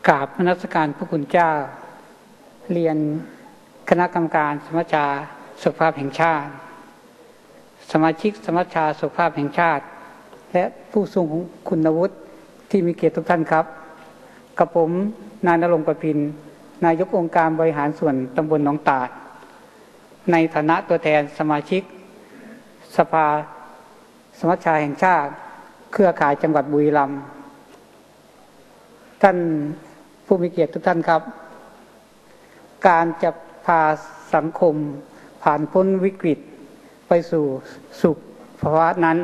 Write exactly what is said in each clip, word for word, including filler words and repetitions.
กราบนมัสการพระคุณเจ้าเรียนคณะกรรมการสมัชชาสุขภาพแห่งชาติสมาชิกสมัชชาสุขภาพแห่งชาติและผู้ทรงคุณวุฒิที่มีเกียรติทุกท่านครับกับผมนายณรงค์ ประพินนายกองค์การบริหารส่วนตำบลหนองตาดในฐานะตัวแทนสมาชิกสภาสมัชชาแห่งชาติเครือข่ายจังหวัดบุรีรัมย์ท่านผู้มีเกียรติทุกท่านครับการจะพาสังคมผ่านพ้นวิกฤตไปสู่สุขภาวะนั้น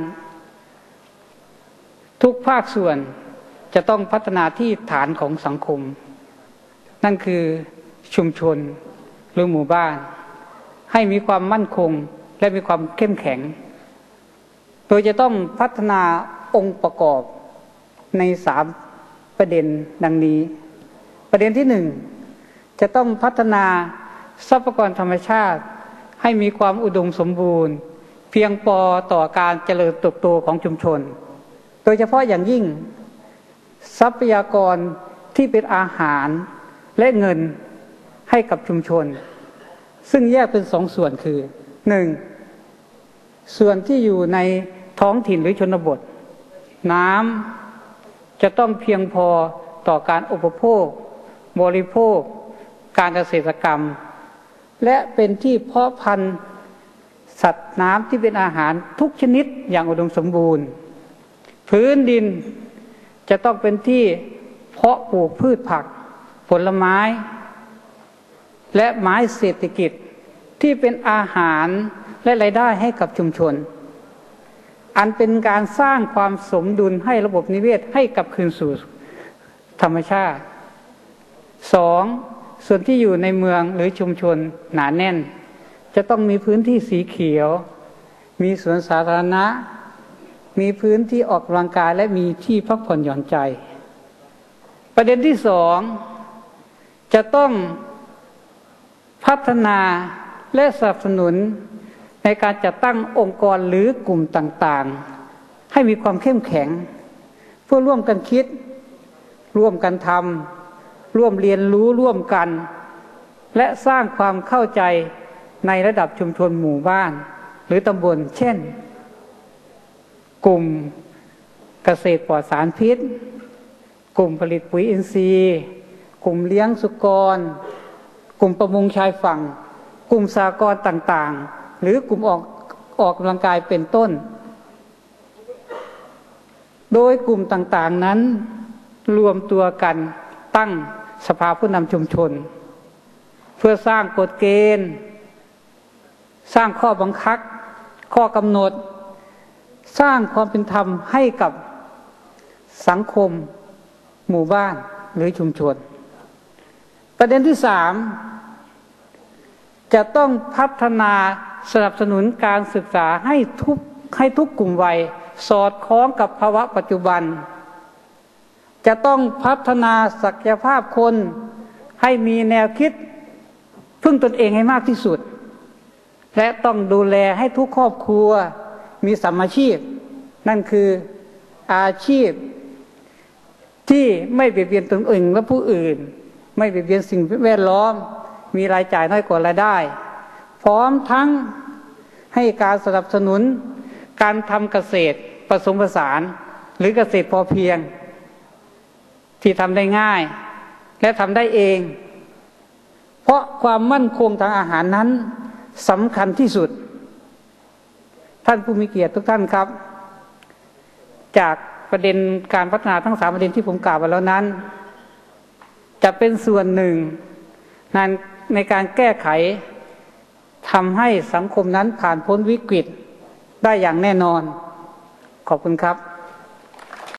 ทุกภาคส่วนจะต้องพัฒนาที่ฐานของสังคมนั่นคือชุมชนหรือหมู่บ้านให้มีความมั่นคงและมีความเข้มแข็งโดยจะต้องพัฒนาองค์ประกอบในสามประเด็นดังนี้ประเด็นที่หนึ่งจะต้องพัฒนาทรัพยากรธรรมชาติให้มีความอุดมสมบูรณ์เพียงพอต่อการเจริญเติบโตของชุมชนโดยเฉพาะอย่างยิ่งทรัพยากรที่เป็นอาหารและเงินให้กับชุมชนซึ่งแยกเป็นสองส่วนคือหนึ่งส่วนที่อยู่ในท้องถิ่นหรือชนบทน้ำจะต้องเพียงพอต่อการอุปโภคบริโภคการเกษตรกรรมและเป็นที่เพาะพันธุ์สัตว์น้ำที่เป็นอาหารทุกชนิดอย่างอุดมสมบูรณ์พื้นดินจะต้องเป็นที่เพาะปลูกพืชผักผลไม้และไม้เศรษฐกิจที่เป็นอาหารและรายได้ให้กับชุมชนอันเป็นการสร้างความสมดุลให้ระบบนิเวศให้กลับคืนสู่ธรรมชาติสองส่วนที่อยู่ในเมืองหรือชุมชนหนาแน่นจะต้องมีพื้นที่สีเขียวมีสวนสาธารณะมีพื้นที่ออกกำลังกายและมีที่พักผ่อนหย่อนใจประเด็นที่สองจะต้องพัฒนาและสนับสนุนในการจัดตั้งองค์กรหรือกลุ่มต่างๆให้มีความเข้มแข็งเพื่อร่วมกันคิดร่วมกันทำร่วมเรียนรู้ร่วมกันและสร้างความเข้าใจในระดับชุมชนหมู่บ้านหรือตำบลเช่นกลุ่มเกษตรปลอดสารพิษกลุ่มผลิตปุ๋ยอินทรีย์กลุ่มเลี้ยงสุกรกลุ่มประมงชายฝั่งกลุ่มสหกรณ์ต่างๆหรือกลุ่มออกออกกำลังกายเป็นต้นโดยกลุ่มต่างๆนั้นรวมตัวกันตั้งสภาผู้นำชุมชนเพื่อสร้างกฎเกณฑ์สร้างข้อบังคับข้อกำหนดสร้างความเป็นธรรมให้กับสังคมหมู่บ้านหรือชุมชนประเด็นที่สามจะต้องพัฒนาสนับสนุนการศึกษาให้ทุกให้ทุกกลุ่มวัยสอดคล้องกับภาวะปัจจุบันจะต้องพัฒนาศักยภาพคนให้มีแนวคิดพึ่งตนเองให้มากที่สุดและต้องดูแลให้ทุกครอบครัวมีสัมมาชีพนั่นคืออาชีพที่ไม่เบียดเบียนตนเองและผู้อื่นไม่เบียดเบียนสิ่งแวดล้อมมีรายจ่ายน้อยกว่ารายได้พร้อมทั้งให้การสนับสนุนการทำเกษตรผสมผสานหรือเกษตรพอเพียงที่ทำได้ง่ายและทำได้เองเพราะความมั่นคงทางอาหารนั้นสำคัญที่สุดท่านผู้มีเกียรติทุกท่านครับจากประเด็นการพัฒนาทั้งสามประเด็นที่ผมกล่าวไปแล้วนั้นจะเป็นส่วนหนึ่งในการแก้ไขทำให้สังคมนั้นผ่านพ้นวิกฤตได้อย่างแน่นอนขอบคุณครับ